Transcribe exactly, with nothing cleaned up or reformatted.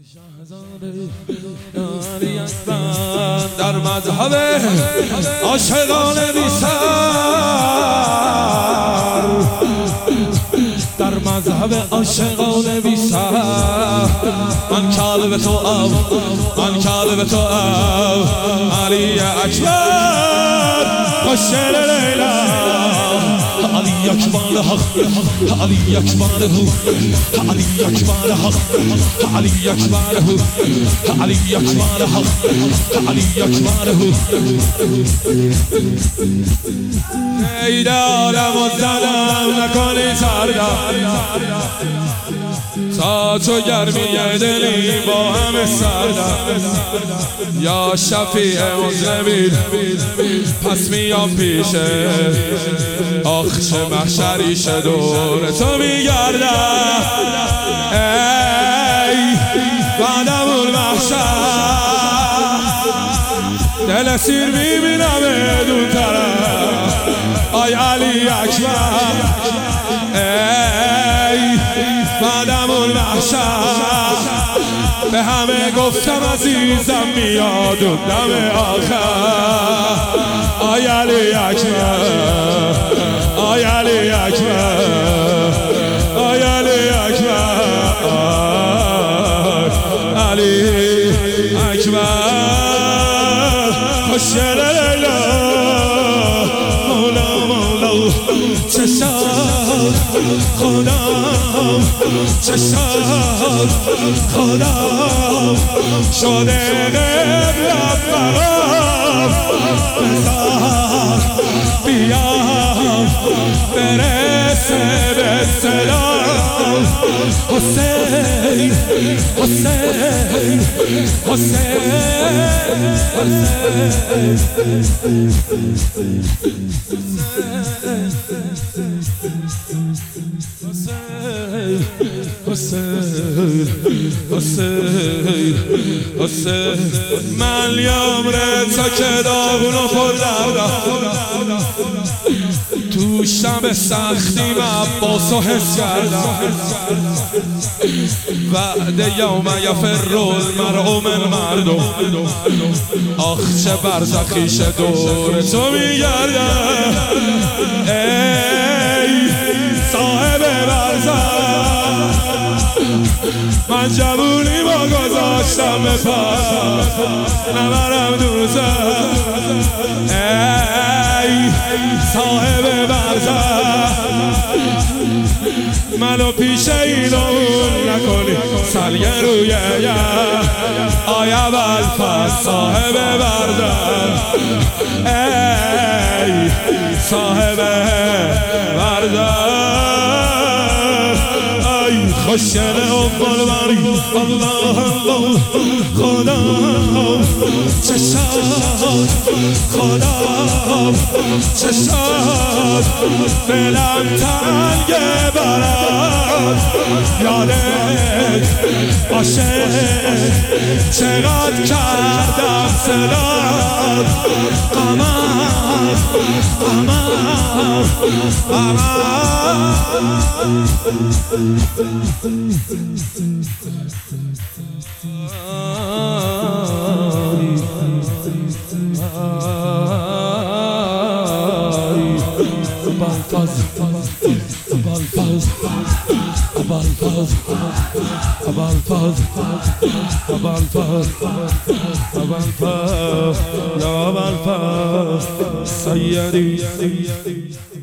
در مذهب عاشقان بی سر، در مذهب عاشقان بی سر، من کلب تو او، من کلب تو او، علی اکبر خوشل لیلا، علی اکبر حق، علی اکبر هو، علی اکبر حق، علی اکبر هو، علی اکبر حق، علی اکبر هو. ای دارم و زدم نکنی سردم، تا تو گرمی دلی با همه سردم، یا شفیع مذنبین پس میام پیشه، آخ چه محشریشه دور تو میگردم، ای بعدم اون محشر دل سیر میبینم دون طرف، آی علی اکبر، ای بعدم اون محشر به همه گفتم عزیزم میاد و دم آخر، آی علی اکبر، آی علی اکبر، آی علی اکبر، علی اکبر خوشگل لیلا، مولا مولا چشاد خودم، چشاد خودم شده قبلم برام، بذار بیام برسه به سلام، حسین حسین حسین حسین حسین حسین من یامره تا که داغونو پردردم، تو شب سختیم عباسو حس کردم، وعده یوم یفر المرء من مردم، آخ چه برزخیشه دور تو میگردم، ای صاحب برزخ من جوونی با گذاشتم به پس نبرم دوزخ، ای صاحب برزخ منو پیش این اون نکنی سلیه روی یه، آی ابوالفضل صاحب برزخ، ای صاحب برزخ، خوشگل اول باری الله الله خدا چشاد، خدا چشاد دلم تنگه برات، یادت باشه چقدر کردم صدات، قمر قمر قمر سيدي